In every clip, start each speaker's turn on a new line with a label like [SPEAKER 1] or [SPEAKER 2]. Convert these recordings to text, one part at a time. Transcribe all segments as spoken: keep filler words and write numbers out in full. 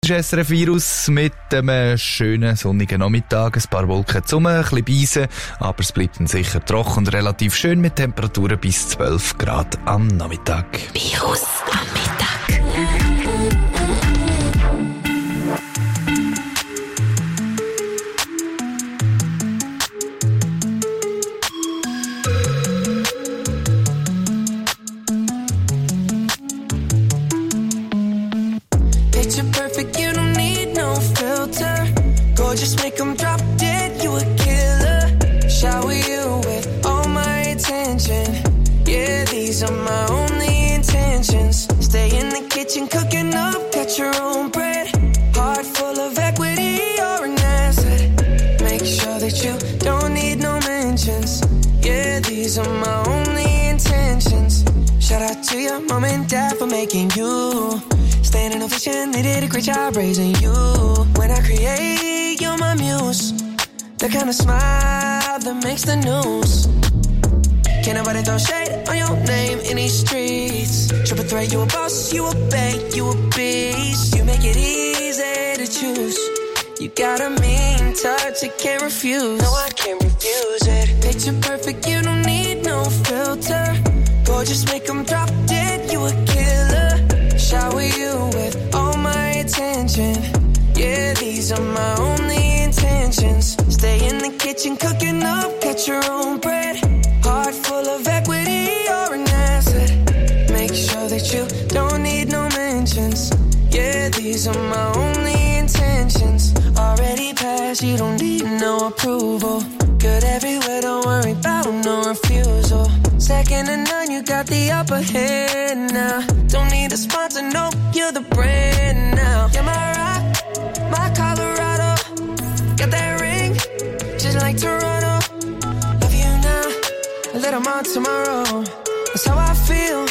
[SPEAKER 1] ist S R F Virus mit einem schönen sonnigen Nachmittag. Ein paar Wolken zum, ein bisschen Beisen, aber es bleibt dann sicher trocken und relativ schön mit Temperaturen bis zwölf Grad am Nachmittag.
[SPEAKER 2] Virus am Mittag.
[SPEAKER 3] Just make them drop dead, you a killer. Shower you with all my attention. Yeah, these are my only intentions. Stay in the kitchen cooking up, got your own bread. Heart full of equity, you're an asset. Make sure that you don't need no mentions. Yeah, these are my only intentions. Shout out to your mom and dad for making you. Staying in ovation, they did a great job raising you. When I create, you're my muse. The kind of smile that makes the news. Can't nobody throw shade on your name in these streets. Triple threat, you a boss, you a bank, you a beast. You make it easy to choose. You got a mean touch, I can't refuse. No, I can't refuse it. Picture perfect, you don't need no filter. Gorgeous, make them drop dead, you a killer. Shower you with all my attention. Yeah, these are my only intentions. Stay in the kitchen cooking up, get your own bread. Heart full of equity, you're an asset. Make sure that you don't need no mentions. Yeah, these are my only intentions. Already passed, you don't need no approval. Good everywhere, don't worry about no refusal. Second to none, you got the upper hand now. Don't need a sponsor, no, you're the brand now. You're my rock, my Colorado. Got that ring, just like Toronto. Love you now, a little more tomorrow. That's how I feel.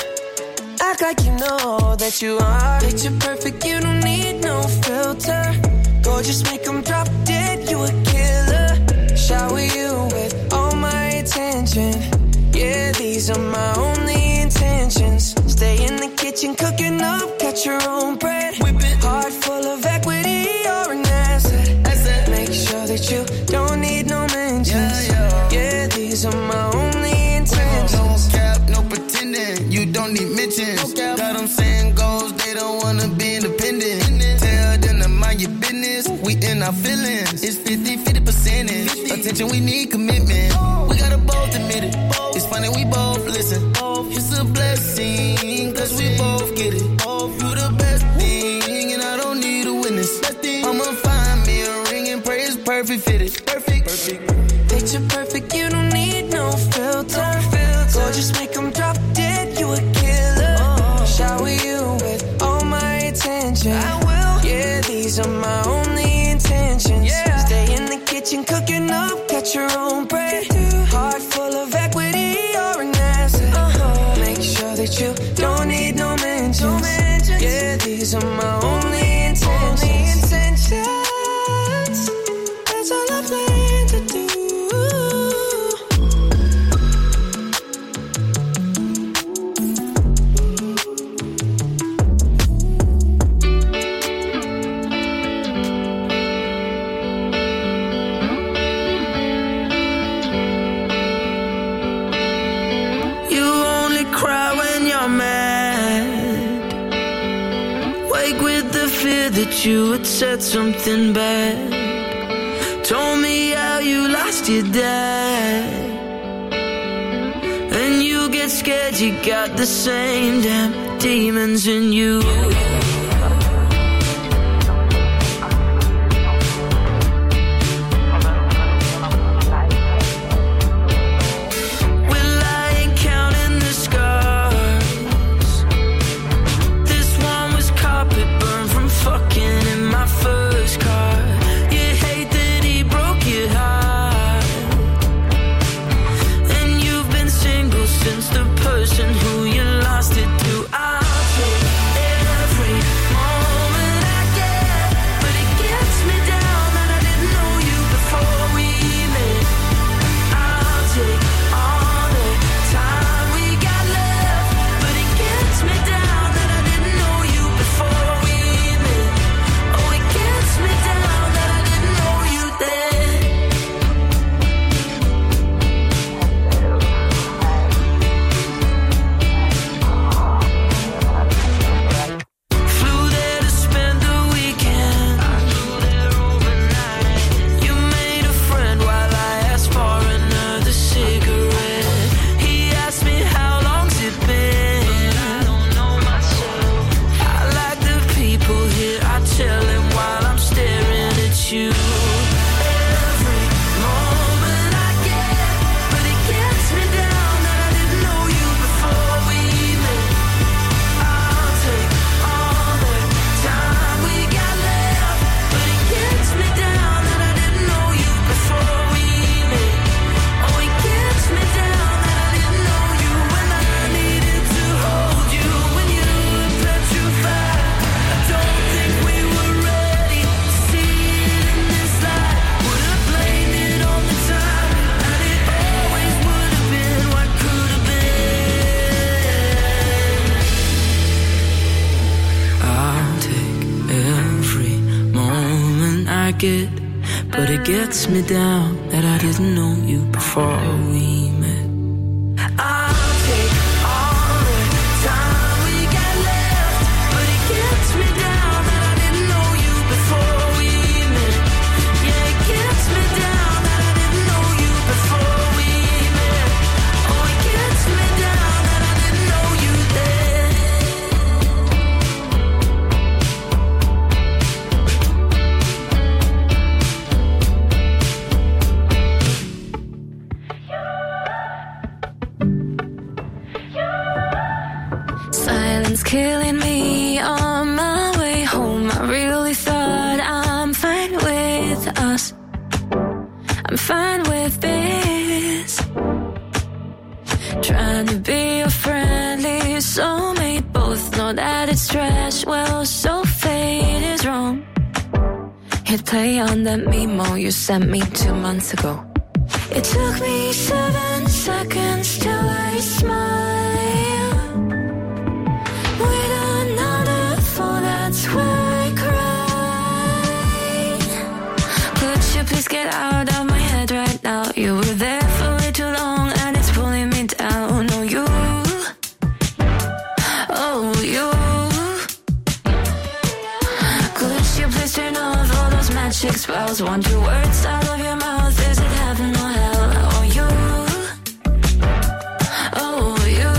[SPEAKER 3] Act like you know that you are. Picture perfect, you don't need no filter. Gorgeous, make them drop dead, you a killer. Shower you with all my attention. Yeah, these are my only intentions. Stay in the kitchen cooking up, got your own bread. Heart full of equity, you're an asset. asset. Make sure that you don't need no mentions. Yeah, yeah. Yeah, these are my only intentions.
[SPEAKER 4] No cap, no pretending, you don't need mentions. No got them saying goals, they don't wanna be independent. Tell them to mind your business, we in our feelings. It's fifty fifty percentage. Attention, we need commitment. We gotta both admit it. It's funny, we both listen. It's a blessing, cause we both get it. You the best thing, and I don't need a witness. I'ma find me a ring and pray it's perfect fitted. Perfect, perfect.
[SPEAKER 3] Picture perfect, you don't need no filter. Gorgeous, make them drop dead, you a killer. Shower you with all my attention. I will. Yeah, these are my only intentions. Yeah. Stay in the kitchen cooking up, got your own bread. Heart full of equity, you're an asset. Uh-huh. Make sure that you don't need no mentions. No mentions. Yeah, these are my only intentions. Only intentions. That's all I plan to do.
[SPEAKER 5] That you had said something bad. Told me how you lost your dad. And you get scared, you got the same damn demons in you. Since the person who you lost it to, I'll take every like it, but it gets me down that I didn't know you before we met. I'll take all the time we got left, but it gets me down that I didn't know you before we met. Yeah, it gets me down that I didn't know you before we met. Oh, it gets me down that I didn't know you then.
[SPEAKER 2] Silence killing me on my way home. I really thought I'm fine with us. I'm fine with this. Trying to be a friendly soulmate. Both know that it's trash. Well, so fate is wrong. Hit play on that memo you sent me two months ago. It took me seven seconds till I smiled. With another fall, that's where I cried. Could you please get out of my head right now? You were there for way too long and it's pulling me down. Oh, you. Oh, you. Could you please turn off all those magic spells? Want your words out of your mouth? Is it heaven or hell? Oh, you. Oh, you.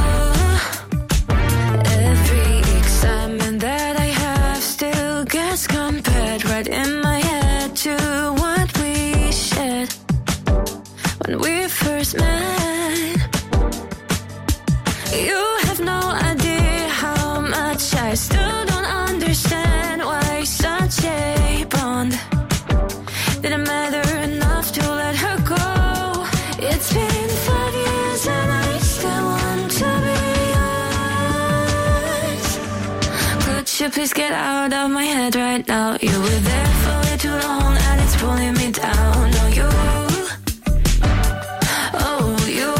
[SPEAKER 2] Every excitement that I have still gets compared right in my head to what we shared when we first met. You have no idea how much I still don't understand why such a bond didn't matter enough to let her go. It's been five years and I still want to be yours. Could you please get out of my head right now? You were there for way too long and it's pulling me down. Oh, you. Oh, you.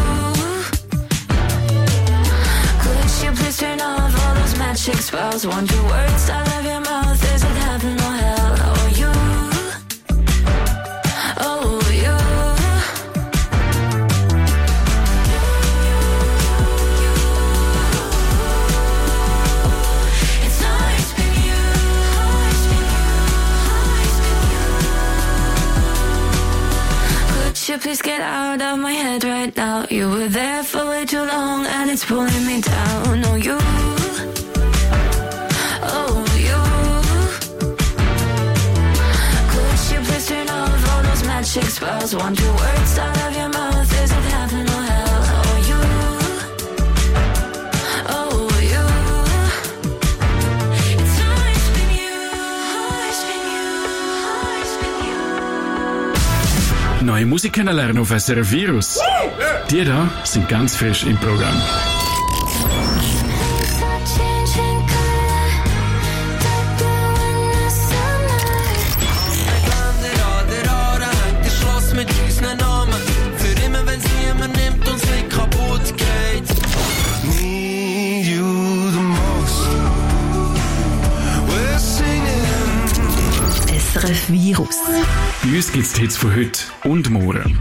[SPEAKER 2] Could you please turn off all those magic spells? Want your words out of your mouth? Is it heaven or hell? Oh, you. Oh, you. It's always been you, always been you, always been you. Could you please get out of my head right now? You were there for way too long and it's pulling me down. Oh, you. Oh, you. Could you please turn off all those magic spells? Want your words out of your mouth? Is it heaven or hell? Oh, you. Oh, you. It's always been you, always been you, always been you.
[SPEAKER 6] Neue Musik kennenlernen auf S R F Virus. Die da sind ganz frisch im Programm.
[SPEAKER 2] S R F Virus.
[SPEAKER 6] Bei uns gibt es die Hits von heute und morgen.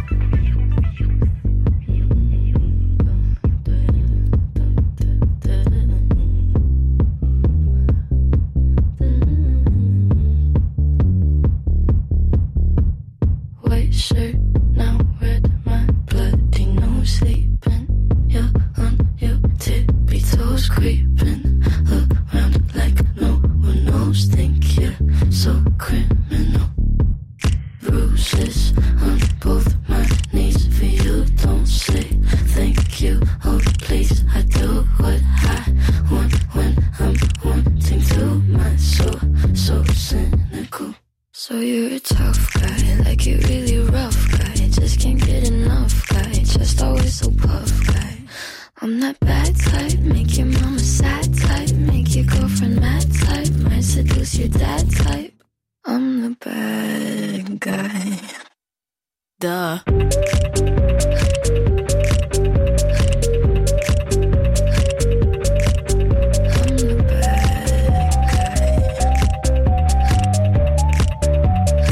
[SPEAKER 2] White shirt, now red, my bloody nose sleeping. You're on your tippy toes, creeping around like no one knows. Think you're so criminal. Bruises on both my knees for you. Don't say thank you. Oh, please, I do what I want when I'm wanting to. My soul, so cynical. So you're a tough guy, like you really rough guy. Just can't get enough guy, just always so puff guy. I'm that bad type, make your mama sad type, make your girlfriend mad type, might seduce your dad type. I'm the bad guy. Duh. I'm the bad guy.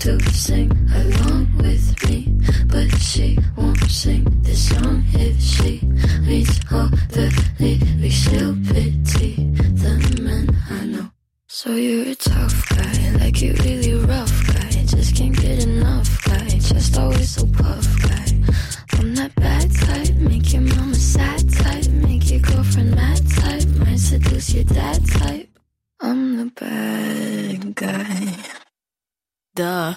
[SPEAKER 2] to sing along with me, but she won't sing this song if she reads all the lyrics. She'll pity the men I know. So you're a tough guy, like you really rough guy. Just can't get enough guy, just always so puff guy. I'm that bad type, make your mama sad type, make your girlfriend mad type, might seduce your dad type. I'm the bad guy. Duh.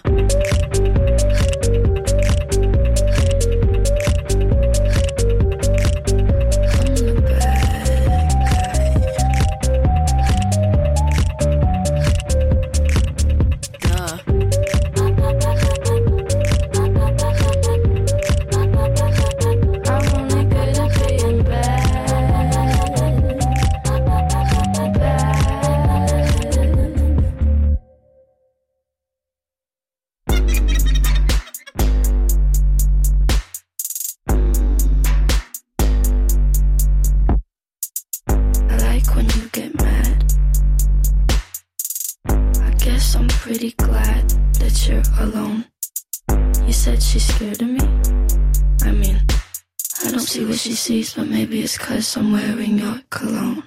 [SPEAKER 2] Pretty glad that you're alone. You said she's scared of me? I mean, I don't see what she sees, but maybe it's 'cause I'm wearing your cologne.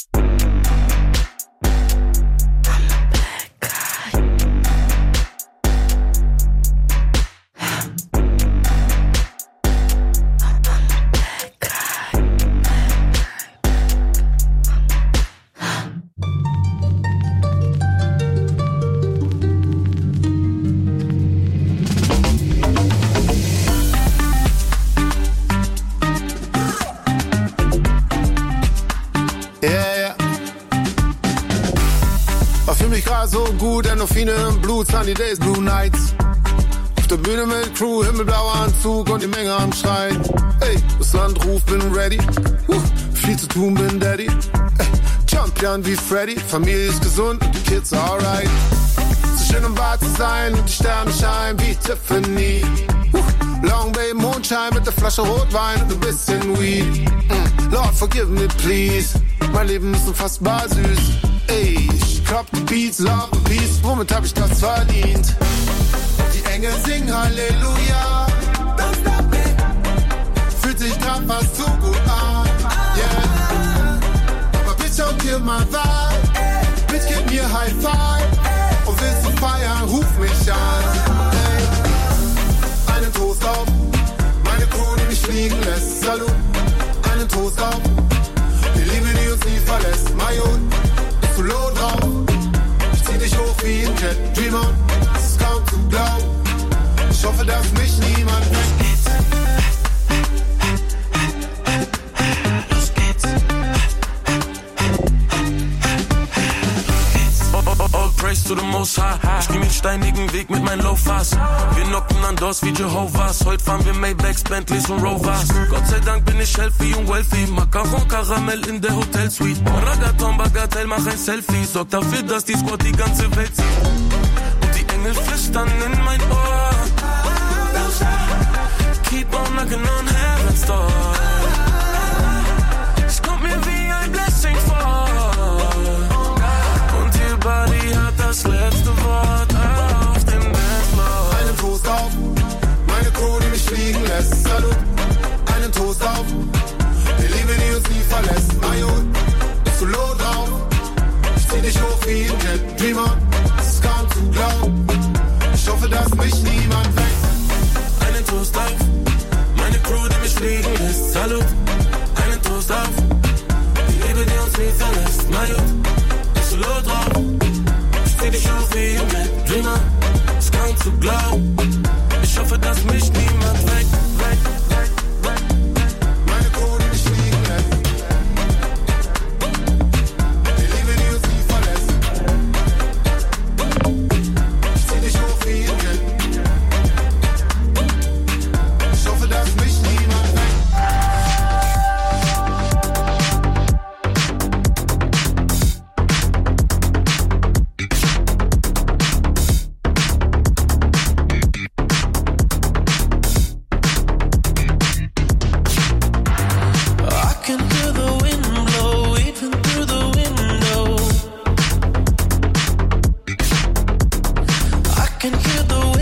[SPEAKER 7] So gut, Endorphine im Blut, Sunny Days, Blue Nights. Auf der Bühne mit Crew, himmelblauer Anzug und die Menge am Schreien. Ey, das Land ruft, bin ready. Uh, viel zu tun, bin Daddy. Ey, Champion wie Freddy, Familie ist gesund und die Kids alright. So schön um wahr zu sein und die Sterne scheinen wie Tiffany. Uh, Long Bay Mondschein mit der Flasche Rotwein und ein bisschen Weed. Mm, Lord, forgive me please, mein Leben ist unfassbar süß. Ey, ich klopp die Beats, Love and Peace, womit hab ich das verdient? Die Engel singen Halleluja, don't stop me. Fühlt sich grad fast zu gut an, yeah. Aber bitch, don't kill my vibe, bitch, gib mir High Five. Und willst du feiern, ruf mich an, ey. Einen Toast auf, meine Crew, die mich fliegen lässt, Salut. Einen Toast auf, die Liebe, die uns nie verlässt, Major. Zu low drauf, ich zieh dich hoch wie ein Jet Dreamer, es ist kaum zu glauben, ich hoffe, dass mich niemand weggeht. Los geht's.
[SPEAKER 8] Oh, oh, oh, oh, praise to the most high. Ich geh mit steinigen Weg mit meinen Low-Fast. Wir knocken an Doors wie Jehovah's. Heute fahren wir Maybachs, Bentleys und Rovers. Gott sei Dank bin ich healthy und wealthy. Macaron, Karamell in der Hotelsuite. Ragaton, Bagatell, mach ein Selfie. Sorg dafür, dass die Squad die ganze Welt sieht. Und die Engel flüstern in mein Ohr. Keep on knocking on heaven's door. Es kommt mir wie ein Blessing vor. Und ihr Body hat das letzte Wort auf dem Dancefloor.
[SPEAKER 7] Einen Toast auf, meine Crew, die mich fliegen lässt, Salut. Einen Toast auf, die Liebe, die uns nie verlässt, Major. Bist du low drauf, ich zieh dich hoch wie ein Jet Dreamer, es ist kaum zu glauben, ich hoffe, dass mich niemand weckt.
[SPEAKER 8] Einen Toast auf, meine Crew, die mich fliegen lässt, Salut. Einen Toast auf, die Liebe, die uns nie verlässt, Major. Bist du low drauf, ich zieh dich hoch wie ein Jet Dreamer, es ist kaum zu glauben, ich hoffe, dass mich niemand weckt, weckt, weckt, weckt.
[SPEAKER 7] Meine Crew, die mich fliegen lässt, die Liebe, die uns nie verlässt, ich zieh dich hoch wie ein Jet, ich hoffe, dass mich niemand weckt.
[SPEAKER 3] Can hear the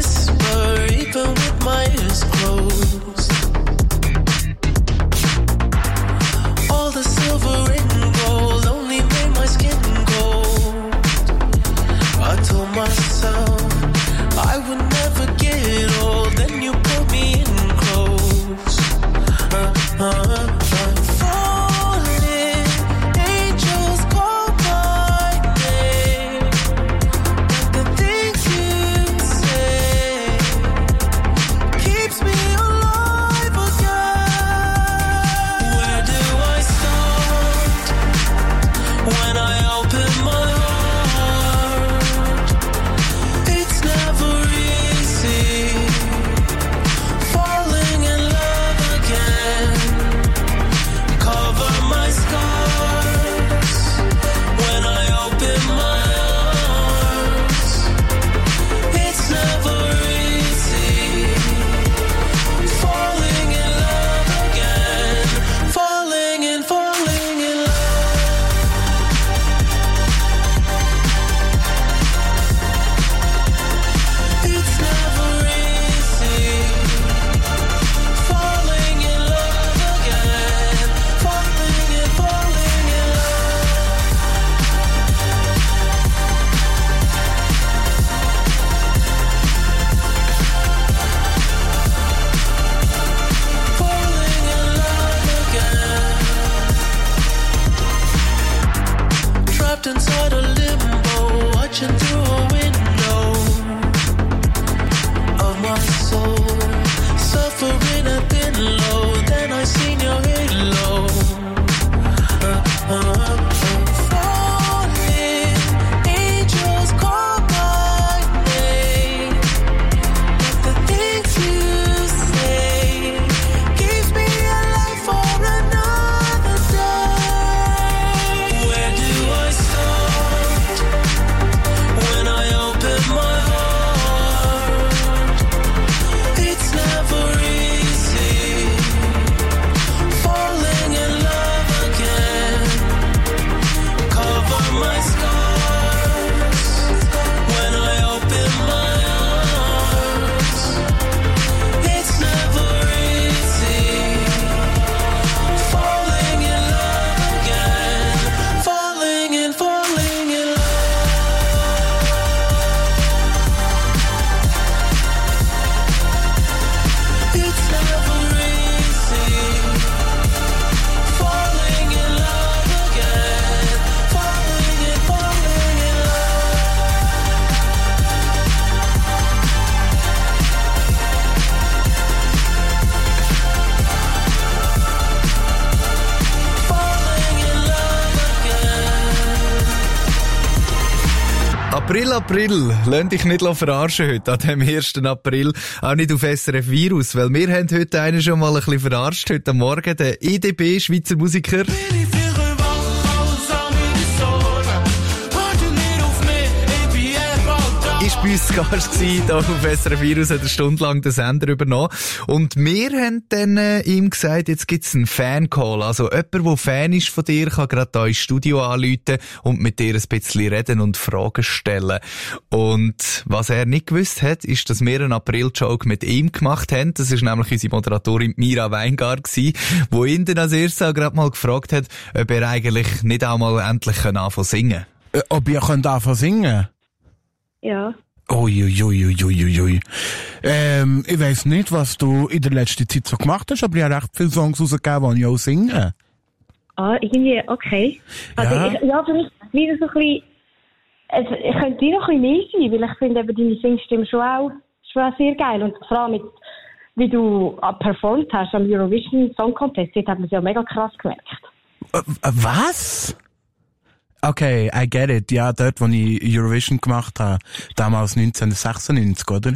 [SPEAKER 3] myself. I would never get old. Then you put me in clothes. Uh, uh, uh. Falling, angels call my name. But the things you say keeps me alive again. Where do I start when I open my heart? It's never easy falling in love again. Cover my scars when I open my arms. It's never easy falling in love again. Falling and falling in love. It's never easy falling in love again. Falling and falling in love. Falling in love again. Trapped inside a limbo, watching through a window of my soul. Suffering a thin low, then I seen your halo. Uh, uh, uh. Falling, angels call my name. But the things you say keeps me alive for another day. Where do I start when I open my heart? It's never easy falling in love again. Cover my scars when I open my arms. It's never easy falling in love again. Falling and falling in love. It's never easy falling in love again. Falling and falling in love. Falling in love again.
[SPEAKER 1] April, April, lass dich nicht verarschen heute, an dem ersten April, auch nicht auf S R F Virus, weil wir haben heute einen schon mal ein bisschen verarscht, heute Morgen, der E D B, Schweizer Musiker. Ist bei uns zu Gast gewesen, hier auf S R F Virus, hat eine Stunde lang den Sender übernommen. Und wir haben dann äh, ihm gesagt, jetzt gibt's einen Fan-Call. Also jemand, der Fan ist von dir, kann gerade hier ins Studio anrufen und mit dir ein bisschen reden und Fragen stellen. Und was er nicht gewusst hat, ist, dass wir einen April-Joke mit ihm gemacht haben. Das ist nämlich unsere Moderatorin Mira Weingart gewesen, die ihn dann als erstes auch gerade mal gefragt hat, ob er eigentlich nicht auch mal endlich anfangen kann singen.
[SPEAKER 9] Äh, ob ihr könnt anfangen singen?
[SPEAKER 10] Ja.
[SPEAKER 9] Uiuiuiuiui. Ähm, ich weiss nicht, was du in der letzten Zeit so gemacht hast, aber ich habe recht viele Songs rausgegeben, die ich auch singe.
[SPEAKER 10] Ah, irgendwie, okay. Also,
[SPEAKER 9] Ja.
[SPEAKER 10] ich, ja, für mich wieder so ein bisschen, also, ich könnte dir noch ein bisschen mehr sein, weil ich finde eben deine Singstimme schon auch, schon auch sehr geil. Und vor allem mit, wie du äh, performt hast am Eurovision Song Contest, dort hat man es ja mega krass gemerkt.
[SPEAKER 9] Äh, was? Okay, I get it. Ja, dort, wo ich Eurovision gemacht habe, damals neunzehnhundertsechsundneunzig, oder?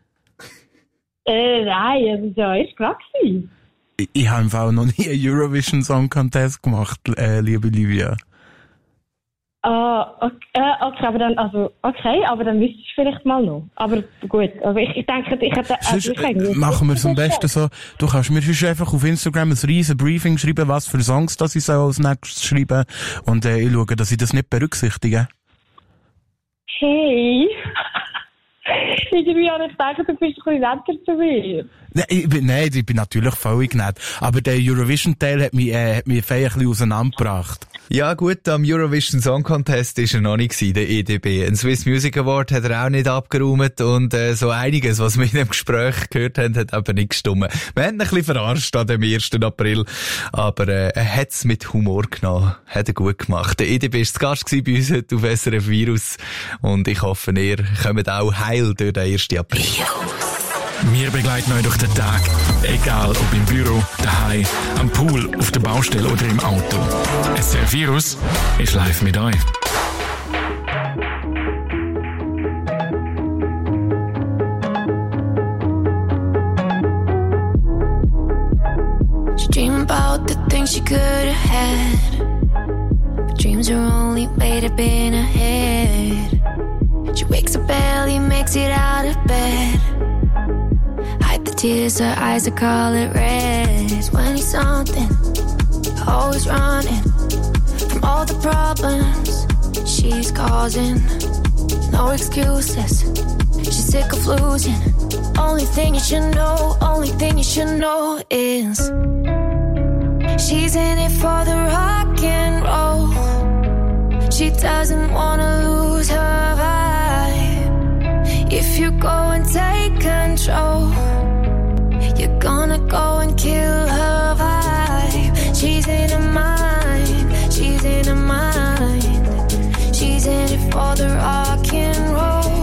[SPEAKER 10] Äh, nein, das war ja erst gerade gewesen.
[SPEAKER 9] Ich, ich habe im Fall noch nie einen Eurovision Song Contest gemacht, äh, liebe Livia.
[SPEAKER 10] Ah, okay, äh, okay, aber dann, also, okay, aber dann wüsstest du vielleicht mal noch. Aber gut, also ich, ich denke, ich hätte, also
[SPEAKER 9] Sonst,
[SPEAKER 10] ich eigentlich-
[SPEAKER 9] machen wir es am besten so, du kannst mir sonst einfach auf Instagram ein riesen Briefing schreiben, was für Songs das ich soll als nächstes schreiben, und äh, ich schaue, dass ich das nicht berücksichtige.
[SPEAKER 10] Hey. Irgendwie habe ich gedacht, du bist ein bisschen netter zu mir.
[SPEAKER 9] Nein, ich bin, nein, ich bin natürlich völlig nett. Aber der Eurovision-Teil hat mich, äh, hat mich fein ein bisschen auseinandergebracht.
[SPEAKER 1] Ja gut, am Eurovision Song Contest war er noch nicht gewesen, der E D B. Ein Swiss Music Award hat er auch nicht abgeräumt und äh, so einiges, was wir in dem Gespräch gehört haben, hat aber nicht gestimmt. Wir haben ihn ein bisschen verarscht an dem ersten April, aber äh, er hat es mit Humor genommen, hat er gut gemacht. Der E D B war zu Gast bei uns heute auf S R F Virus und ich hoffe, ihr kommt auch heil durch den ersten April.
[SPEAKER 6] Wir begleiten euch durch den Tag, egal ob im Büro, daheim, am Pool, auf der Baustelle oder im Auto. S R F Virus ist live mit euch.
[SPEAKER 2] She dream about the things she could have had, but dreams are only made up in her head. She wakes up early, makes it out of bed. Hide the tears, her eyes are color red. When he's something, always running from all the problems she's causing. No excuses, she's sick of losing. Only thing you should know, only thing you should know is she's in it for the rock and roll. She doesn't wanna lose her vibe. If you go and take control, you're gonna go and kill her vibe. She's in her mind, she's in her mind. She's in it for the rock and roll.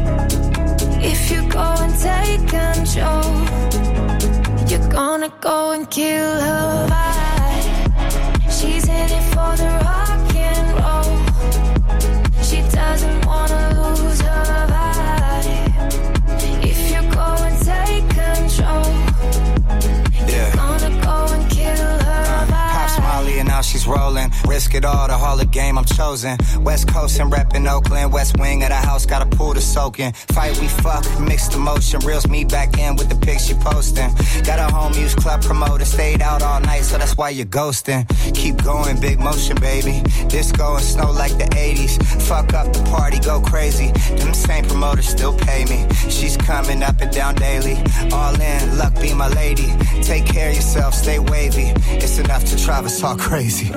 [SPEAKER 2] If you go and take control, you're gonna go and kill her vibe. She's in it for the rock and roll. She doesn't wanna lose her vibe. If you go and take control, you're gonna go and kill her vibe.
[SPEAKER 11] Pop Molly and now she's rolling. Risk it all, the Hall of Game, I'm chosen. West Coast and reppin' Oakland. West wing of the house, got a pool to soak in. Fight, we fuck, mixed emotion. Reels me back in with the pics she posting. Got a home use club promoter. Stayed out all night, so that's why you're ghosting. Keep going, big motion, baby. Disco and snow like the eighties. Fuck up the party, go crazy. Them same promoters still pay me. She's coming up and down daily. All in, luck be my lady. Take care of yourself, stay wavy. It's enough to drive us all crazy.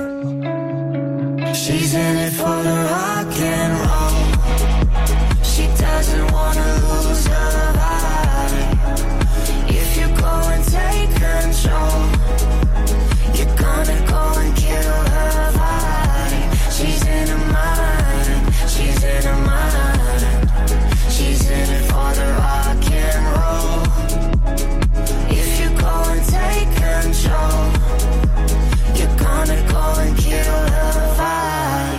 [SPEAKER 2] She's in it for the rock and roll. She doesn't wanna lose her vibe. If you go and take control, you're gonna go and kill her vibe. She's in her mind, she's in her mind. She's in it for the rock and roll. If you go and take control, you're gonna go and kill her vibe.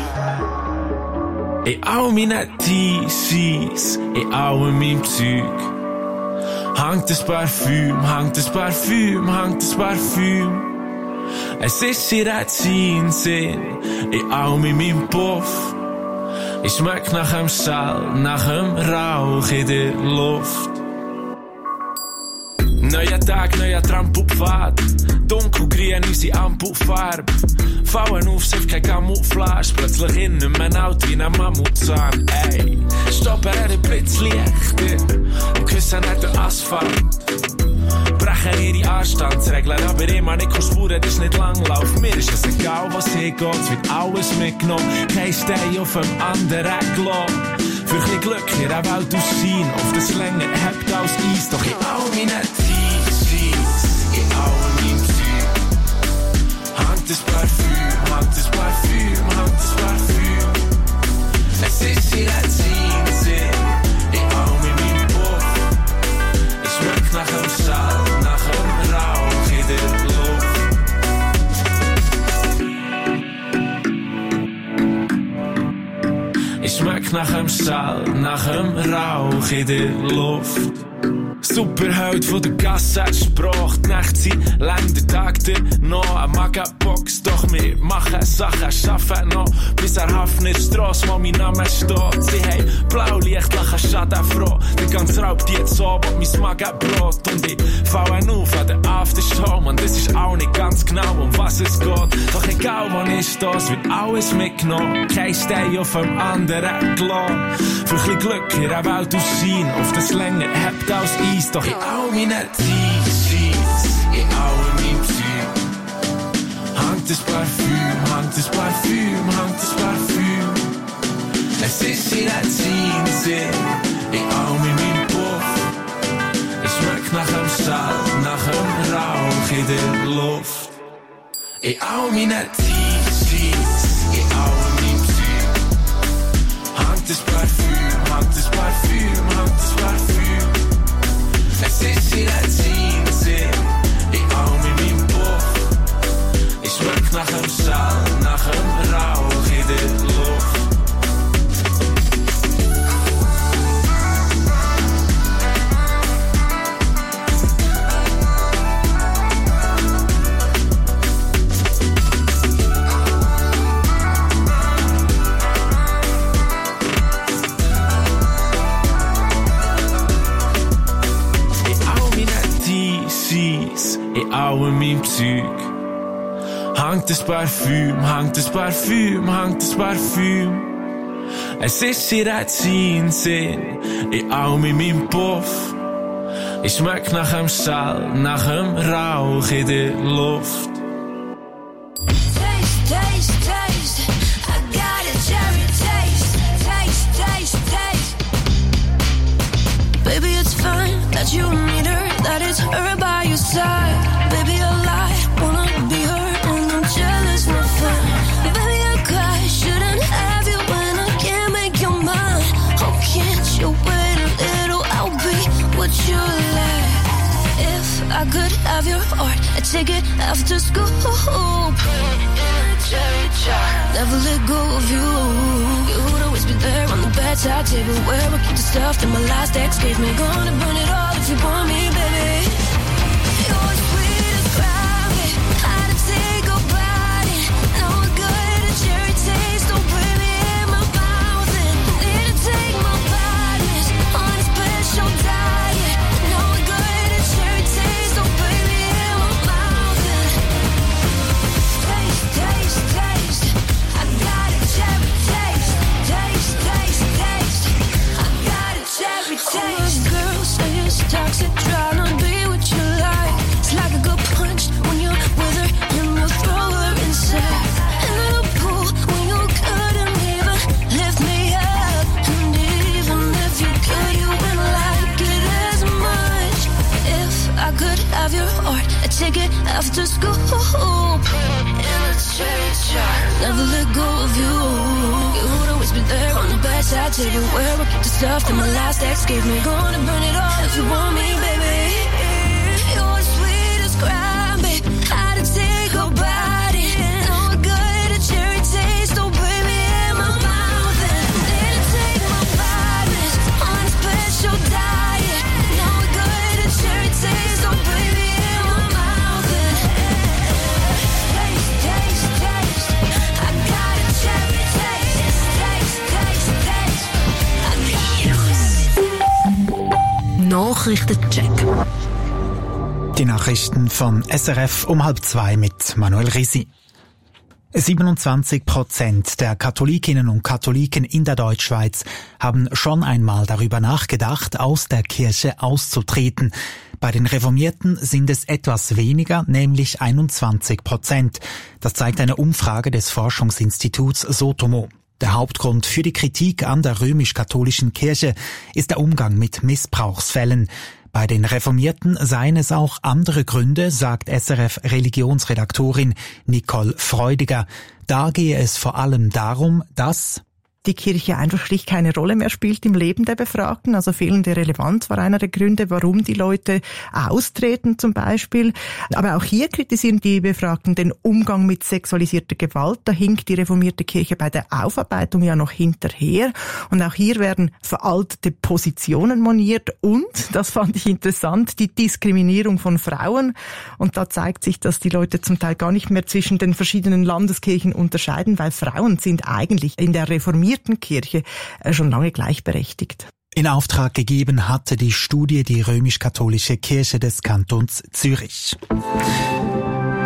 [SPEAKER 8] In all meinen T-Shirts, in allem meinem Zeug hängt das Parfüm, hängt das Parfüm, hängt das Parfüm. Es ist ihr ein Sinn, in allem in meinem Puff. Ich schmeck nach dem Schall, nach dem Rauch in der Luft. Neuer Tag, neuer Trampelpfad. Dunkelgrün unsere Ampelfarbe. Fallen auf, es kein Camouflage. Plötzlich innen mein Auto wie ein Mammutzahn. Ey, stoppen ein bisschen leichter und küssen nicht den Asphalt. Brechen ihre Anstandsregeln, aber immer nicht spuren, das ist nicht Langlauf. Mir ist es egal, was hingeht, es wird alles mitgenommen. Kein Stein auf dem anderen gelassen. Für ein bisschen Glück in der Welt ausziehen, auf das länger hebt als Eis. Doch in all meinen T-Shirts, in all meinem Zeug hängt das Parfüm, hängt das Parfüm, hängt das Parfüm. Es ist ihr ein Sinn, in all meinem Puff. Ich schmeck nach dem Schall, nach dem Rauch in der Luft. Ich schmeck nach dem Schall, nach dem Rauch in der Luft. Superheld von der Gasse hat Sprache, die Nächte sind lang, der Tag noch eine Magabox, doch wir machen Sachen, schaffen noch, bis er Hafnerstrasse, wo mein Name steht. Sie haben Blaulicht, lachen schadenfroh, der ganze Raub die jetzt so, wo mein Magenbrot. Und ich falle auf an der Aftershow, man, das ist auch nicht ganz genau, um was es geht. Doch egal, wo ich stehe, es wird alles mitgenommen, kein Stein auf dem anderen gelassen.
[SPEAKER 12] Für ein bisschen Glück in der Welt aus Schein, auf das länger hebt als Eis. Doch in all meinen T-Shirts, in all meinem Psych, hangt das Parfüm, hangt das Parfüm, hangt das Parfüm. Es ist in der Jeans, in all meinem Puff. Es schmeckt nach dem Schall, nach dem Rauch in der Luft. In all meinen T-Shirts, in all meinem Psych, hangt das Parfüm, hangt das Parfüm, hangt das Parfüm. Es ist in der Jeans, in all meinem Puff. Es schmeckt nach dem Schall, nach dem Rauch in der Luft. In allem meinem Zeug hangt das Parfüm, hangt das Parfüm, hangt das Parfüm. Es ist ihr Jeans in allem in meinem Puff. Es schmeckt nach dem Schall, nach dem Rauch in der Luft.
[SPEAKER 2] Taste, taste, taste. I got a cherry taste. Taste, taste, taste. Baby, it's fine that you need her, that it's her by your side. Baby, I lie, wanna be her, and I'm jealous, my fun. Baby, I cry, shouldn't have you when I can't make your mind. Oh, can't you wait a little? I'll be what you like. If I could have your heart, I'd take it after school. Never let go of you. You would always be there on the bedside table where I keep the stuff that my last ex gave me. Gonna burn it all if you want me, baby. You're sweet as gravity. How to take a bite. No good, a cherry taste. Don't put me in my mouth. And need to take my badness on a special diet. No good, a cherry taste. Don't put me in my mouth. And taste, taste, taste. I got a cherry taste. Taste, taste, taste. I got a cherry taste. Oh, girls say it's toxic, try not be what you like. It's like a good punch when you're with her and you throw her inside. And in the pool when you couldn't even lift me up. And even if you could, you wouldn't like it as much. If I could have your heart, I'd take it after school. In a cherry jar, never let go of you. You would always be there on the bedside table where I keep the stuff that my last ex gave me. Gonna burn it all if you want me, baby. You're sweet as cranberry. How to take a bite. No good, a cherry taste. Don't put me in my mouth. And need to take my badness on a special diet. No good, a cherry taste. Don't put me in my mouth. And taste, taste, taste. I got a cherry taste. Taste, taste, taste. I
[SPEAKER 13] Nachrichtencheck.
[SPEAKER 14] Die Nachrichten von S R F um halb zwei mit Manuel Risi. siebenundzwanzig Prozent der Katholikinnen und Katholiken in der Deutschschweiz haben schon einmal darüber nachgedacht, aus der Kirche auszutreten. Bei den Reformierten sind es etwas weniger, nämlich einundzwanzig Prozent. Das zeigt eine Umfrage des Forschungsinstituts Sotomo. Der Hauptgrund für die Kritik an der römisch-katholischen Kirche ist der Umgang mit Missbrauchsfällen. Bei den Reformierten seien es auch andere Gründe, sagt S R F-Religionsredaktorin Nicole Freudiger. Da gehe es vor allem darum, dass
[SPEAKER 13] die Kirche einfach schlicht keine Rolle mehr spielt im Leben der Befragten. Also fehlende Relevanz war einer der Gründe, warum die Leute austreten zum Beispiel. Aber auch hier kritisieren die Befragten den Umgang mit sexualisierter Gewalt. Da hinkt die reformierte Kirche bei der Aufarbeitung ja noch hinterher. Und auch hier werden veraltete Positionen moniert. Und, das fand ich interessant, die Diskriminierung von Frauen. Und da zeigt sich, dass die Leute zum Teil gar nicht mehr zwischen den verschiedenen Landeskirchen unterscheiden, weil Frauen sind eigentlich in der reformierten Kirche schon lange gleichberechtigt.
[SPEAKER 14] In Auftrag gegeben hatte die Studie die römisch-katholische Kirche des Kantons Zürich.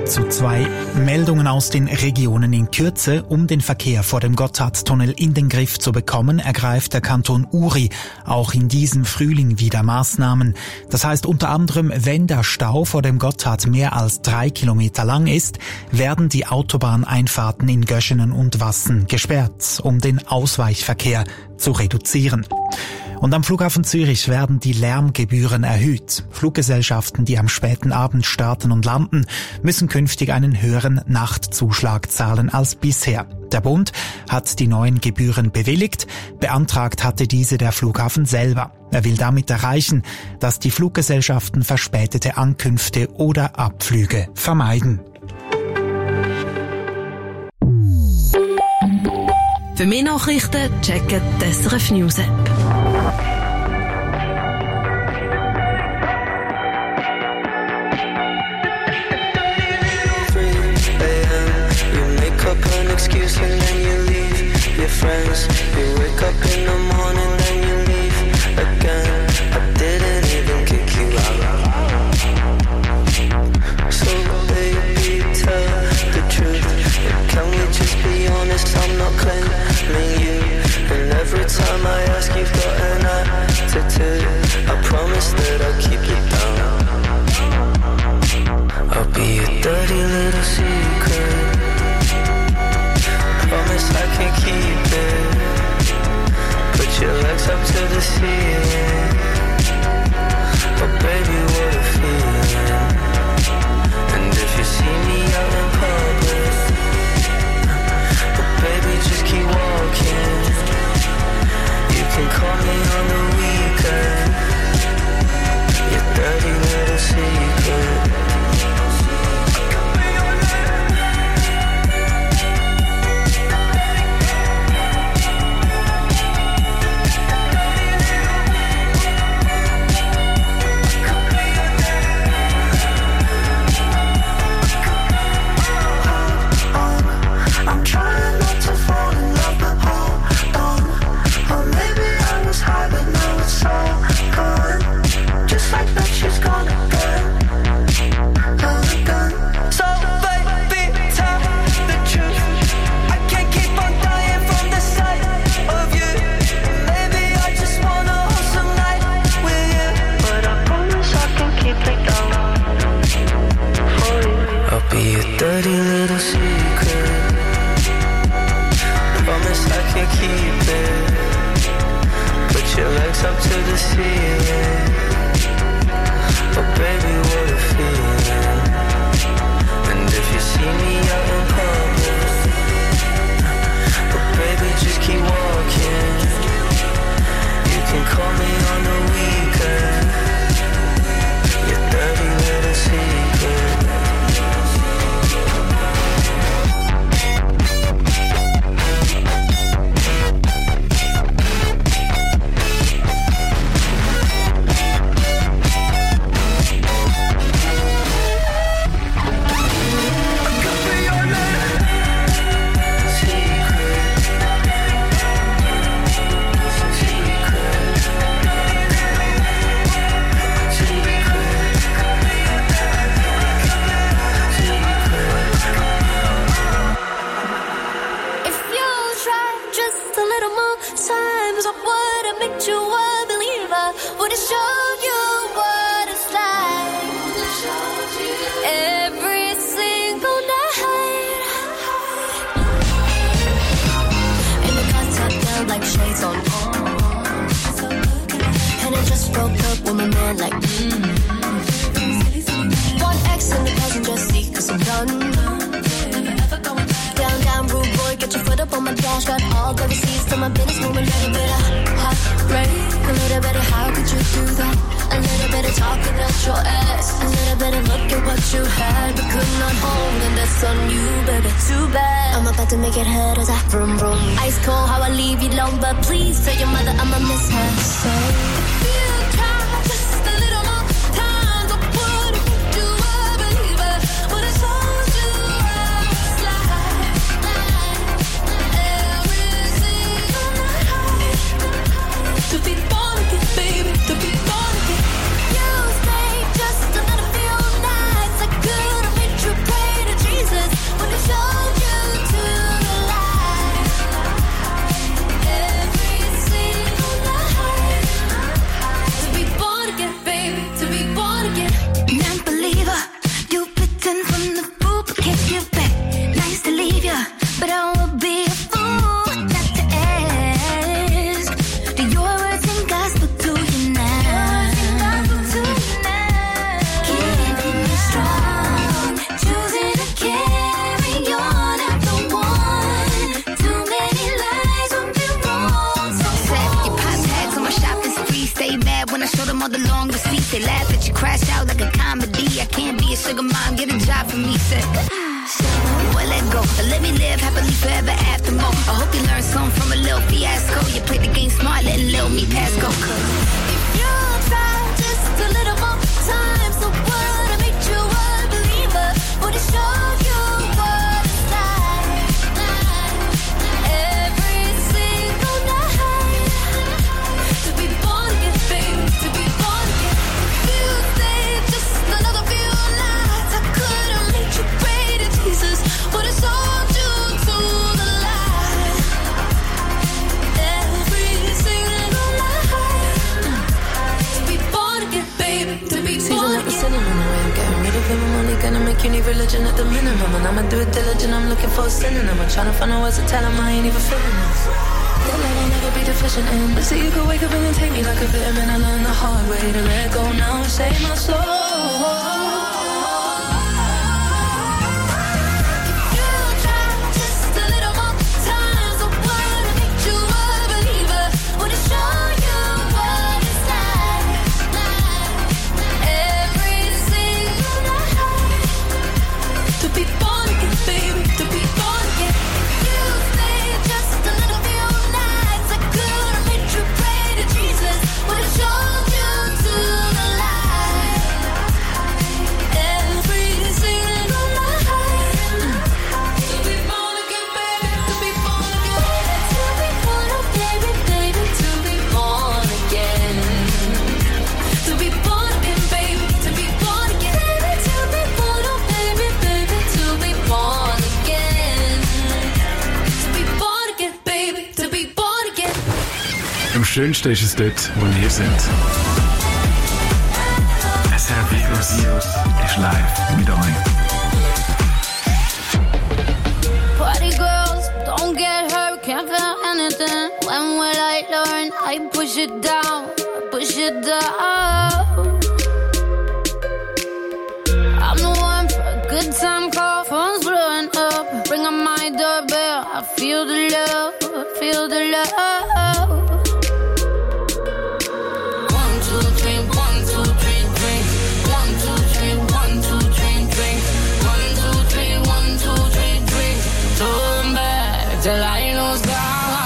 [SPEAKER 14] zu zwei. Meldungen aus den Regionen in Kürze. Um den Verkehr vor dem Gotthardtunnel in den Griff zu bekommen, ergreift der Kanton Uri auch in diesem Frühling wieder Maßnahmen. Das heißt unter anderem, wenn der Stau vor dem Gotthard mehr als drei Kilometer lang ist, werden die Autobahneinfahrten in Göschenen und Wassen gesperrt, um den Ausweichverkehr zu reduzieren. Und am Flughafen Zürich werden die Lärmgebühren erhöht. Fluggesellschaften, die am späten Abend starten und landen, müssen künftig einen höheren Nachtzuschlag zahlen als bisher. Der Bund hat die neuen Gebühren bewilligt, beantragt hatte diese der Flughafen selber. Er will damit erreichen, dass die Fluggesellschaften verspätete Ankünfte oder Abflüge vermeiden.
[SPEAKER 15] Für mehr Nachrichten checken die S R F News App.
[SPEAKER 5] Excuse and then you leave your friends. You wake up in the morning, then you leave again. I didn't even kick you out. So baby, tell the truth. Can we just be honest? I'm not claiming you. And every time I ask, you've got an attitude. I promise that I'll keep you down. I'll be a dirty little secret. Promise I can keep it. Put your legs up to the ceiling. But baby, what a feeling. And if you see me out in public, but baby, just keep walking. You can call me on the weekend. Your dirty little secret. Dirty little secret. Promise I can keep it. Put your legs up to the ceiling. But baby, what a feeling. And if you see me out in public, but baby, just keep walking. You can call me on the weekend. Your dirty little secret.
[SPEAKER 2] You stay just a little few nights. I could've made you pray.
[SPEAKER 16] them all the long receipts. They laugh at you, crash out like a comedy. I can't be a sugar mom, get a job for me. Said, boy, let go. Let me live happily forever after more. I hope you learn something from a little fiasco. You played the game smart, letting little me pass go.
[SPEAKER 17] If you try just a little more time, so what? I make you a believer. Would it show you what it's like? Every single night. To be born again, baby, to be born again. If you stay just another few nights, I could have made you pray to Jesus. Would have sold you to the light. Every single night. To be born again, baby, to be born again.
[SPEAKER 15] Sinning on the way, I'm getting rid of him. I'm only gonna make you need religion at the minimum. And I'ma do it diligent, I'm looking for a synonym. I'm trying to find a words to tell him I ain't even feeling this. That love will never be deficient in. But see, you could wake up and then take me like a vitamin. I learned the hard way to let go now and save my soul.
[SPEAKER 6] Am schönsten ist es dort, wo wir sind. S R F Virus ist live mit euch.
[SPEAKER 17] Party girls, don't get hurt, can't feel anything. When will I learn? I push it down, push it down. I'm the one for a good time call, phone's blowing up. Ring on my doorbell, I feel the love, I feel the love. Till I lose God.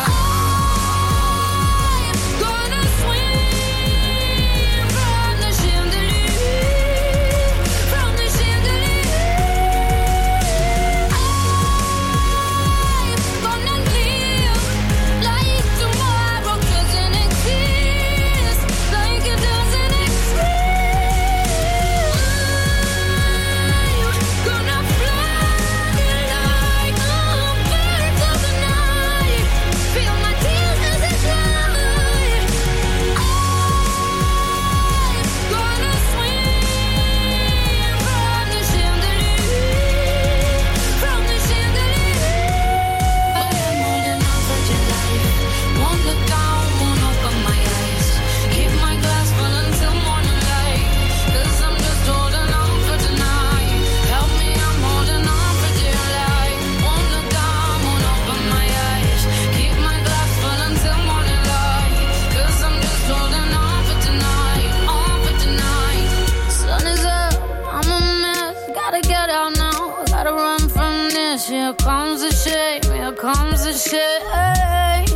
[SPEAKER 17] Here comes the shame, here comes the shame.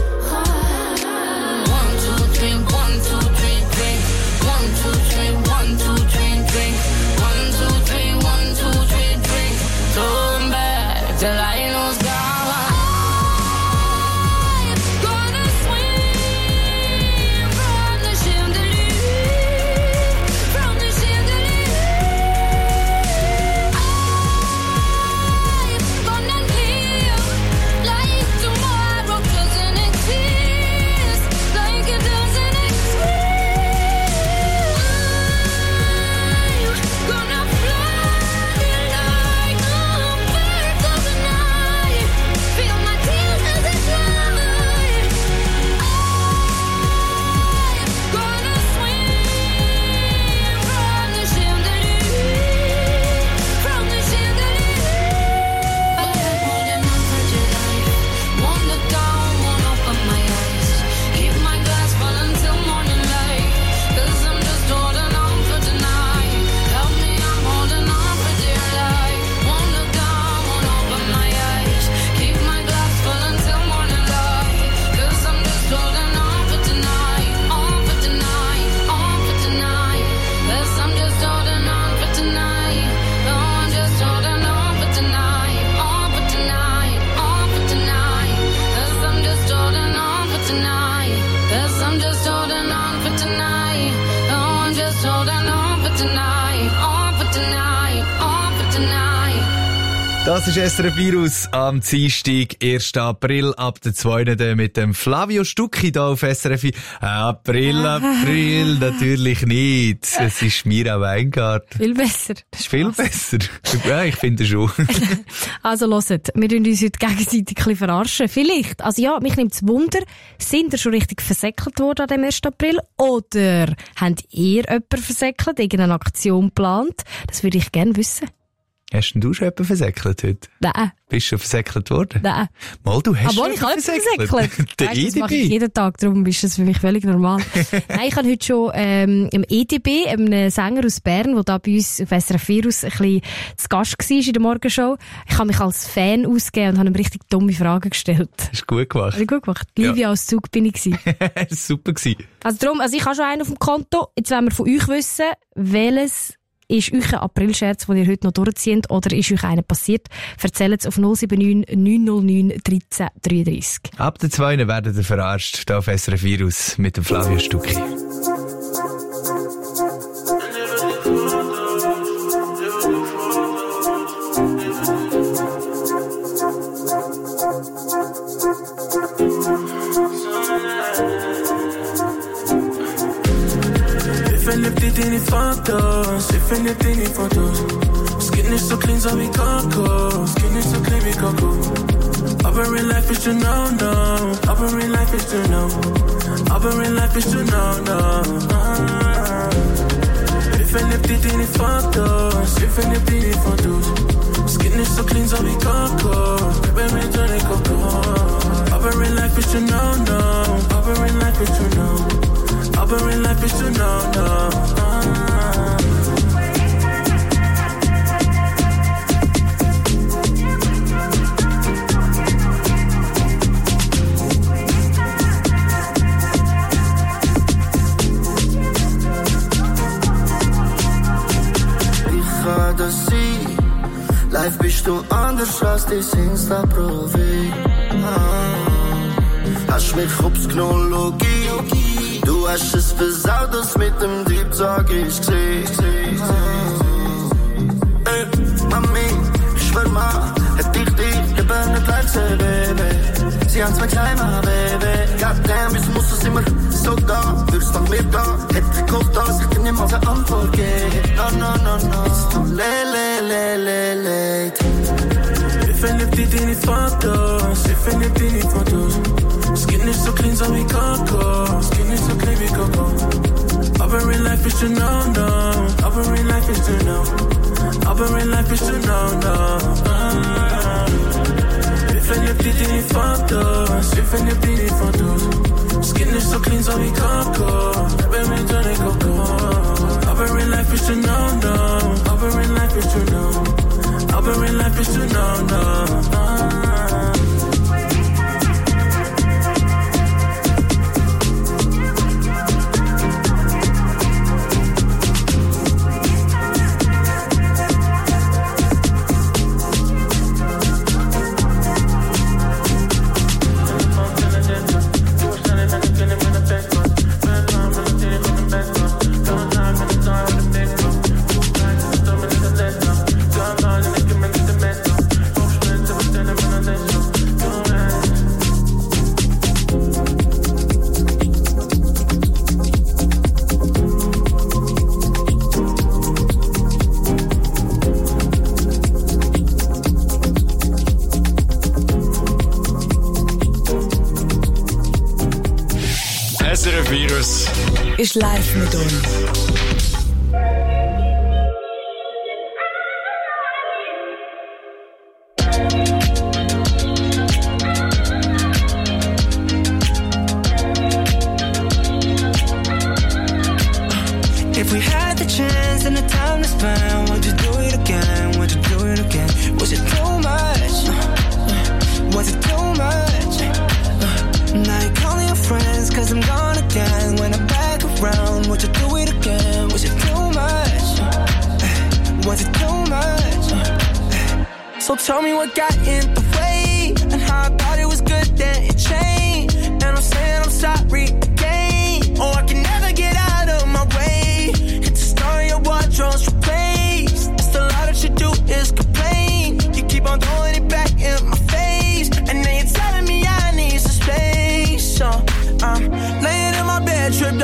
[SPEAKER 17] One, two, three, one, two, three, drink. One, two, three, one, two, three, drink. One, two, three, one, two, three, drink. Turn back till I lose God. Like
[SPEAKER 1] Das ist S R F Virus am Dienstag, ersten April, ab der zweiten mit dem Flavio Stucki hier auf S R F. April, April, natürlich nicht. Es ist Mira Weingart.
[SPEAKER 18] Viel besser.
[SPEAKER 1] Viel besser. Ja, ich finde schon.
[SPEAKER 18] Also hört, wir tun uns heute gegenseitig ein bisschen verarschen. Vielleicht, also ja, mich nimmt es Wunder, sind ihr schon richtig versäckelt worden an dem ersten April? Oder habt ihr jemanden versäckelt, irgendeine Aktion geplant? Das würde ich gerne wissen.
[SPEAKER 1] Hast denn du schon jemanden versäckelt heute?
[SPEAKER 18] Nein.
[SPEAKER 1] Bist du schon versäckelt worden?
[SPEAKER 18] Nein.
[SPEAKER 1] Mal, du hast
[SPEAKER 18] Aber
[SPEAKER 1] schon
[SPEAKER 18] ich habe
[SPEAKER 1] versäckelt.
[SPEAKER 18] versäckelt.
[SPEAKER 1] Der
[SPEAKER 18] Weißt,
[SPEAKER 1] E
[SPEAKER 18] das
[SPEAKER 1] D
[SPEAKER 18] mache ich
[SPEAKER 1] B.
[SPEAKER 18] jeden Tag, darum ist das für mich völlig normal. Nein, ich habe heute schon ähm, im E D B, einem Sänger aus Bern, der da bei uns auf S R F Virus ein bisschen zu Gast war in der Morgenshow. Ich habe mich als Fan ausgegeben und habe ihm richtig dumme Fragen gestellt.
[SPEAKER 1] Hast du gut gemacht.
[SPEAKER 18] Habe ich gut gemacht. Livia
[SPEAKER 1] Ja.
[SPEAKER 18] aus Zug bin ich gewesen.
[SPEAKER 1] Super gewesen.
[SPEAKER 18] Also darum, also ich habe schon einen auf dem Konto. Jetzt wollen wir von euch wissen, welches ist euch ein Aprilscherz, den ihr heute noch durchzieht, oder ist euch einer passiert? Erzählt es auf null sieben neun neun null neun eins drei drei drei.
[SPEAKER 1] Ab der zweiten werden ihr verarscht, hier auf S R F Virus mit dem Flavio Stucki.
[SPEAKER 12] Ich verliebt in die Fotos, ich verliebt in die Fotos. Es geht nicht so clean, so wie Coco, es geht nicht so clean wie Coco. Aber real life ist to know, no. Aber real life ist to know. Aber real life ist to know, no. Ah. Ich verliebt in die Fotos, ich verliebt in die Fotos. Es geht nicht so clean, so wie Coco, baby, mir tun ich Coco. Aber real life ist to know, no. Aber real life ist to know. Aber real life is to know, no. Ah.
[SPEAKER 4] Ich kann das sein. Live bist du anders als dein Insta-Profil. Ah. Hast mich aufs Chronologie. Du hast es versaut, das mit dem Typ sag ich gesehen. Ey, Mami, ich schwör mal, hätte ich dich eben nicht gleich gesehen, Baby. Sie haben zwei kleine Baby. Goddamn, wieso muss es immer so gehen? Würdest du an mir gehen? Hätte ich gehofft, dass ich dir niemals eine Antwort gebe. No, no, no, no. It's too late, late, late, late.
[SPEAKER 12] Ich verliebt in die Fotos, ich verliebt in die Fotos. Es geht nicht so clean, so wie Coco, es geht nicht so clean wie Coco. Aber real life is to know, no. Aber real life is to know. Aber real life is to know, no. Ah. Ich verliebt in die Fotos, ich verliebt in die Fotos. Es geht nicht so clean, so wie Coco, baby, mir tun ich Coco. Aber real life is to know, no. Aber real life is to know. Aber real life is to know, no. Ah.
[SPEAKER 6] S R F Virus
[SPEAKER 19] ist live mit uns.
[SPEAKER 3] If we had the chance and the time to spend, would you do it again? Would you do it again? Was it too much? Was it too much? Now you're calling your friends cause I'm gone again. When I'm back around, would you do it again? Was it too much? Was it too much? So tell me what got in the way, and how I thought it was good then it changed. And I'm saying I'm sorry again. Oh, I can never get out of my way. It's a story of what wardrobe's replaced. It's a lot that you do is complain. You keep on doing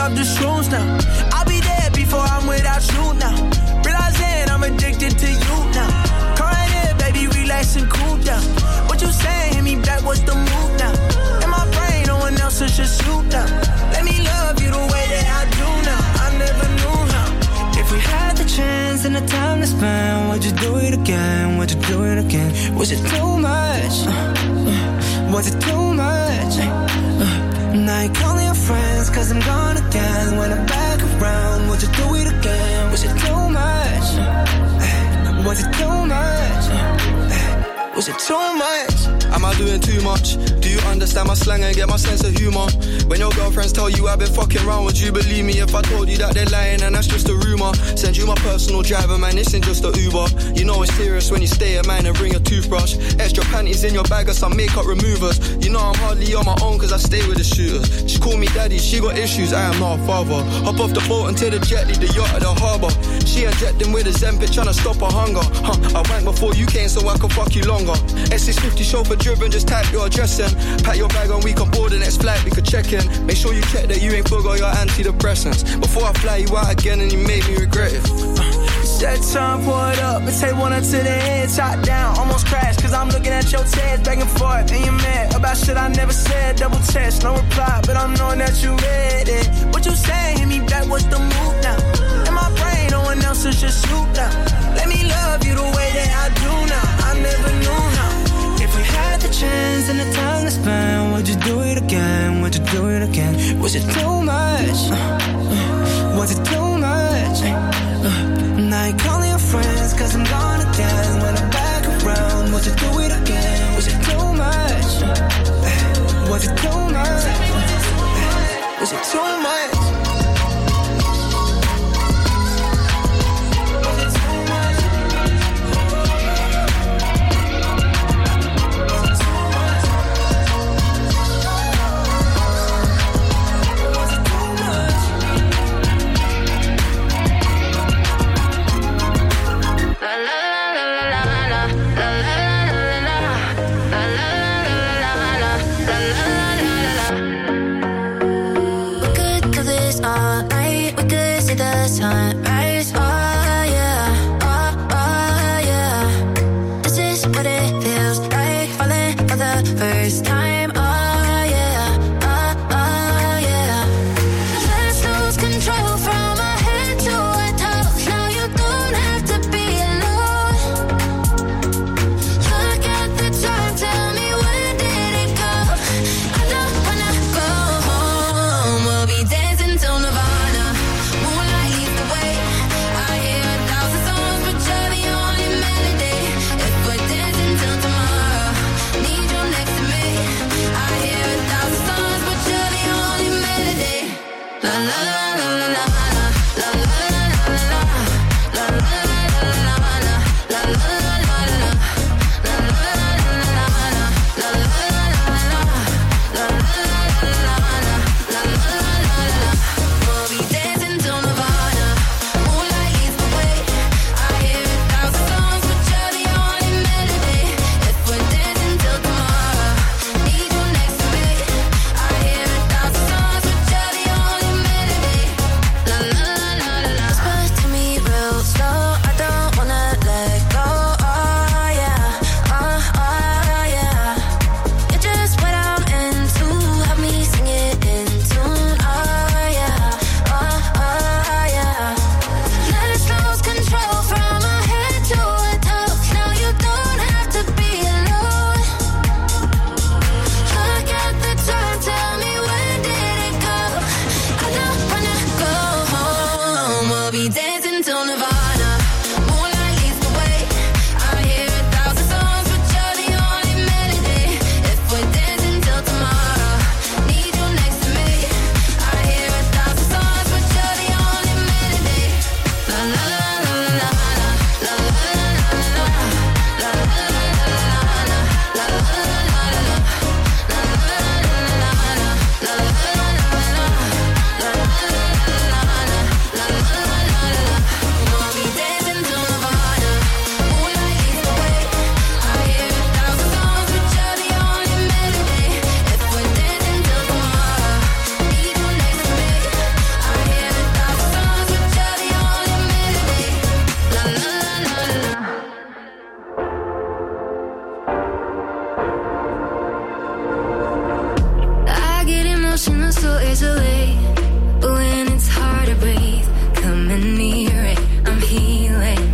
[SPEAKER 3] off the shrooms now. I'll be there before I'm without you now. Realizing I'm addicted to you now. Current here, baby, relax and cool down. What you saying? Hit me back, what's the move now? In my brain, no one else is just you now. Let me love you the way that I do now. I never knew how. If we had the chance and the time to spend, would you do it again? Would you do it again? Was it too much? Was it too much? Now you're calling your friends cause I'm gone again. When I'm back around, would you do it again? Was it too much? Was it too much? Was it too much?
[SPEAKER 20] Am I doing too much? Do you understand my slang and get my sense of humour? When your girlfriends tell you I've been fucking round, would you believe me if I told you that they're lying and that's just a rumour? Send you my personal driver, man, this ain't just a Uber. You know it's serious when you stay at mine and bring a toothbrush. Extra panties in your bag or some makeup removers. You know I'm hardly on my own cause I stay with the shooters. She call me daddy, she got issues, I am not a father. Hop off the boat into the jet, leave the yacht at the harbour. She injecting with a Zempic tryna stop her hunger. Huh, I went before you came so I could fuck you longer. S six fifty chauffeur driven, just type your address in. Pack your bag and we can board the next flight, we could check in. Make sure you check that you ain't forgot your antidepressants before I fly you out again and you made me regret it.
[SPEAKER 3] That time, pour it up and take one up to the head, top down, almost crashed cause I'm looking at your tears back and forth and you're mad about shit I never said, double text, no reply, but I'm knowing that you read it. What you saying, hit me back, what's the move now? In my brain, no one else is just you now. Let me love you the way that I do now, I never knew how. If we had the chance and the time to spend, would you do it again, would you do it again? Was it too much? Was it too much? Now you're calling your friends cause I'm gone again. When I'm back around, would you do it again? Was it too much? Was it too much? Was it too much?
[SPEAKER 17] Sunrise, oh yeah, oh, oh yeah. This is what it feels like, falling for the first time, oh yeah, oh, oh yeah. Let's lose control from our head to our toes. Now you don't have to be alone. Look at the time, tell me when did it go? I don't wanna go home, we'll be dancing till Nirvana. Moonlight leads the way. I hear a thousand songs, but you're the only melody. If we're dancing till tomorrow, need you next to me. I hear a thousand songs, but you're the only melody. La la la la la la la la la la la la la la la la melody.
[SPEAKER 15] fires away. But when it's hard to breathe, coming near it, I'm healing.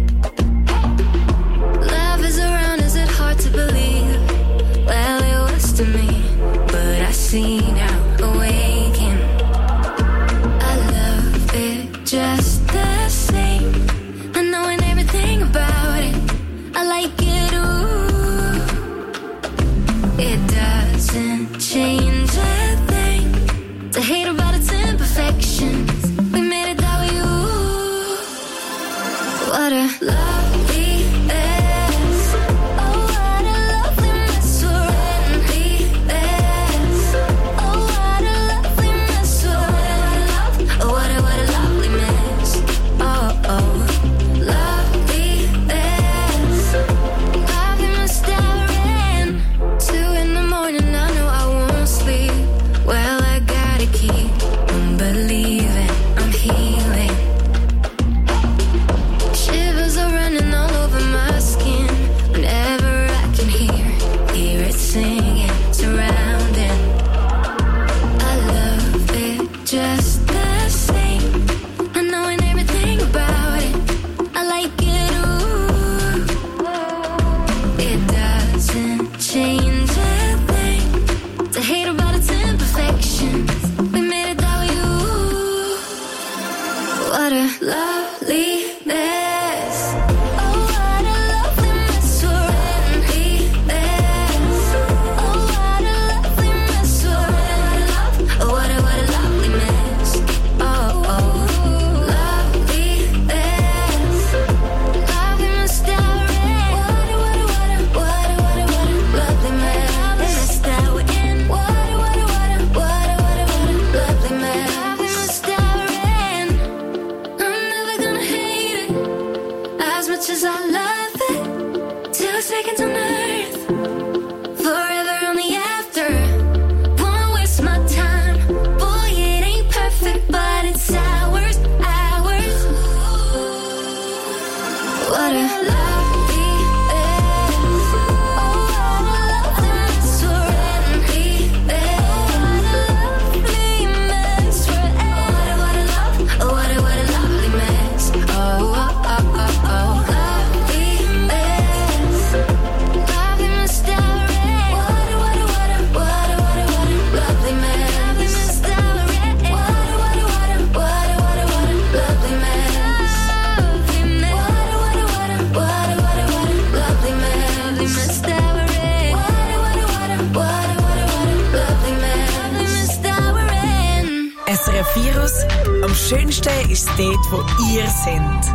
[SPEAKER 15] Love is around, is it hard to believe? Well, it was to me, but I see now, awaken. I love it just the same. I know everything about it, I like it, ooh. It doesn't change a thing to hate about its imperfections. We made it that way, ooh. What a lovely mess. Oh, what a lovely mess we're in. Mess. Oh, what a lovely mess we're in. Oh, what a, what a lovely mess. Oh, oh. Lovely mess. Lovely mess that we're in. Two in the morning, I know I won't sleep. Well, I gotta keep on believing I'm healing. Shivers are running all over my skin whenever I can hear, hear it singing, surrounding. I love it just the same. I know everything about it, I like it, ooh. It doesn't change a thing to hate about its imperfections. We made it that way, ooh. What a lovely mess. Oh, what a lovely mess we're in. Mess. Oh, what a lovely mess we're in. Oh, what a, what a lovely mess. Oh, oh. Lovely mess. Lovely mess that we're in. What a, what a, what a, what a, what a, what a lovely mess that we're in. What a, what a, what a, what a, what a, what a lovely mess that we're in. I'm never gonna hate it as much as I love it. Two seconds on earth, forever on the after. Won't waste my time. Boy, it ain't perfect, but it's ours, ours. What a lovely mess. Oh, what a lovely mess we're in. Mess. What a lovely mess we're in. What a, what a love, oh, what a, what a lovely mess. Oh, oh, oh, oh, oh. Lovely mess. Lovely mess that we're in. What a, what a, what a, what a, what a, what a lovely mess. Lovely mess that we're in. What a, what a, what a, what a, what a, what a lovely mess. Lovely mess. What a, what a, what a, what a, what a, what a lovely mess. Lovely mess that we're in. What a, what a, what a, what a, what a, what a lovely mess. Lovely mess that we're in.
[SPEAKER 19] S R F Virus. Am schönsten ist es dort, wo ihr seid.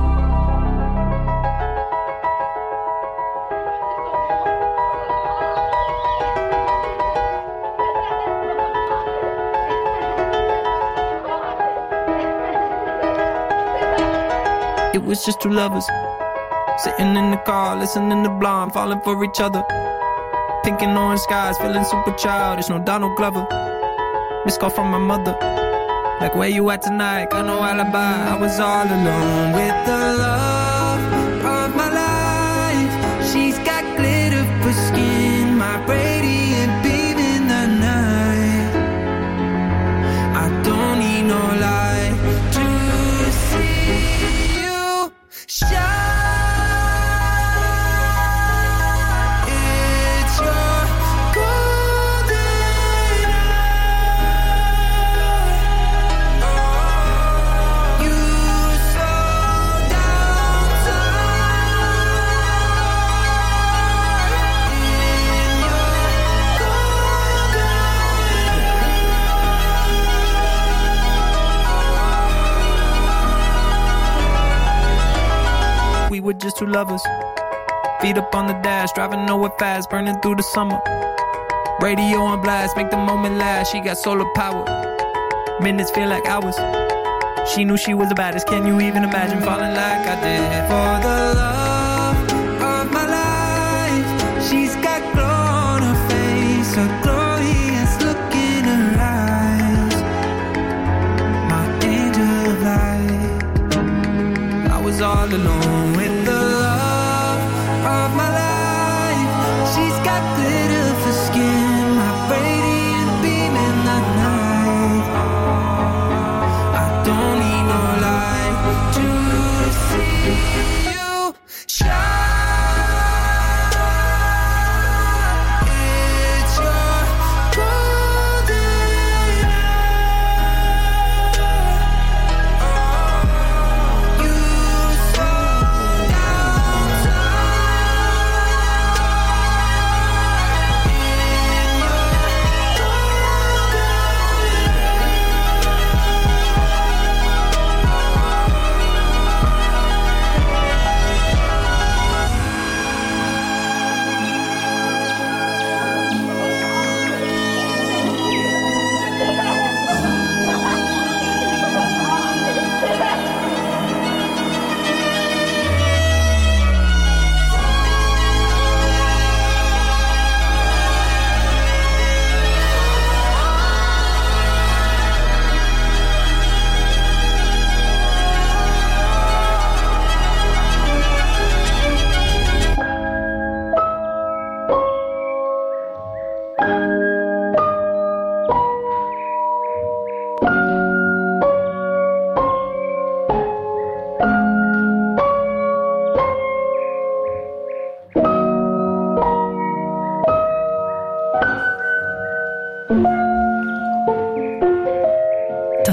[SPEAKER 21] It was just two lovers sitting in the car, listening to Blonde, falling for each other. Pink and orange skies, feeling super childish. No Donald Glover. Missed call from my mother. Like, where you at tonight? Got no alibi. I was all alone with the love of my life. She's got glitter for skin, my radiant beam in the night. I don't need no light to see you shine. It's your golden eye. You slow down we were just two lovers. Feet up on the dash, driving nowhere fast, burning through the summer. Radio on blast, make the moment last. She got solar power. Minutes feel like hours. She knew she was the baddest. Can you even imagine falling like I did? For the love of my life, she's got glow on her face, a glorious look in her eyes. My angel of light. I was all alone with the love of my life. She's got glitter for skin, my radiant beam in the night.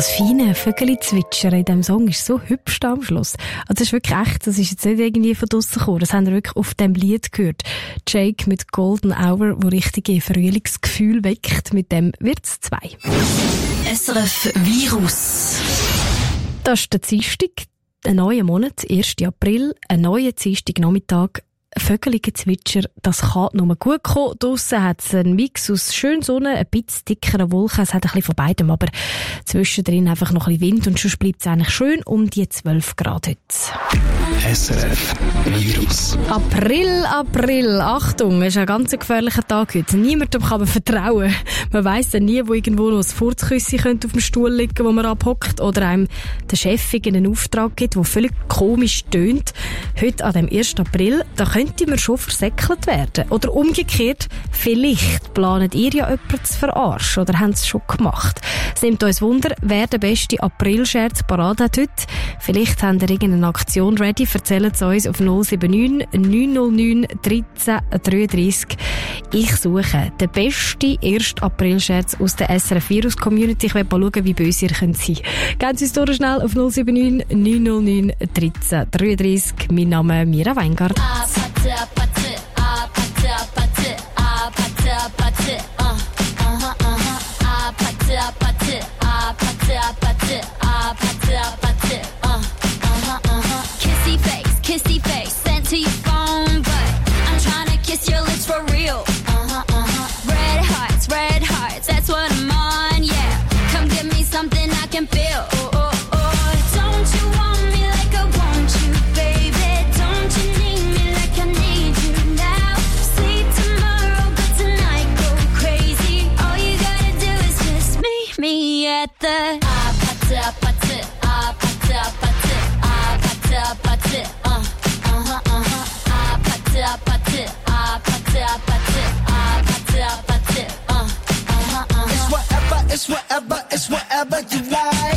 [SPEAKER 18] Das feine Vögeli-Zwitschern in diesem Song ist so hübsch da am Schluss. Also das ist wirklich echt, das ist jetzt nicht irgendwie von draussen gekommen, das haben wir wirklich auf dem Lied gehört. Jake mit Golden Hour, wo richtige Frühlingsgefühl weckt, mit dem wird's zwei.
[SPEAKER 7] S R F Virus.
[SPEAKER 18] Das ist der Dienstag, ein neuer Monat, ersten April, ein neuer Dienstagnachmittag. Vögelige-Zwitscher, das kann nur gut kommen. Draussen hat es einen Mix aus schön Sonne, ein bisschen dickeren Wolken, es hat ein bisschen von beidem, aber zwischendrin einfach noch ein bisschen Wind und sonst bleibt es eigentlich schön um die zwölf Grad heute.
[SPEAKER 6] S R F Virus.
[SPEAKER 18] April, April, Achtung, es ist ein ganz gefährlicher Tag heute. Niemandem kann man vertrauen. Man weiss ja nie, wo irgendwo noch ein Furzküssi könnte auf dem Stuhl liegen, wo man abhockt, oder einem der Chef einen Auftrag gibt, der völlig komisch tönt. Heute an dem ersten April, da könnte man schon versäckelt werden. Oder umgekehrt, vielleicht planet ihr ja jemanden zu verarschen oder haben es schon gemacht. Es nimmt uns Wunder, wer der beste April-Scherz parat hat heute. Vielleicht habt ihr irgendeine Aktion ready, erzählt es uns auf null sieben neun neun null neun eins drei drei drei. Ich suche den besten ersten April-Scherz aus der S R F Virus-Community. Ich will mal schauen, wie böse ihr könnt sein. Gehen Sie uns durch schnell auf null sieben neun neun null neun eins drei drei drei. Mein Name ist Mira Weingart.
[SPEAKER 17] Kissy face, kissy face, sent to your phone, but I'm trying to kiss your lips for real. Uh-huh, uh-huh. Red hearts, red hearts, that's what I'm on, yeah. Come give me something I can feel. Oh, oh, oh. Don't you want me like I want you, baby? Don't you need me like I need you now? Sleep tomorrow, but tonight go crazy. All you gotta do is just meet me at the ah, pata, pata, ah, pata, pata, ah, pata, pata, uh, uh-huh, uh-huh, ah, pata, pata, ah, pata, pata, ah, pata, pata, uh, uh-huh, uh-huh.
[SPEAKER 4] It's whatever, it's whatever, it's whatever you like.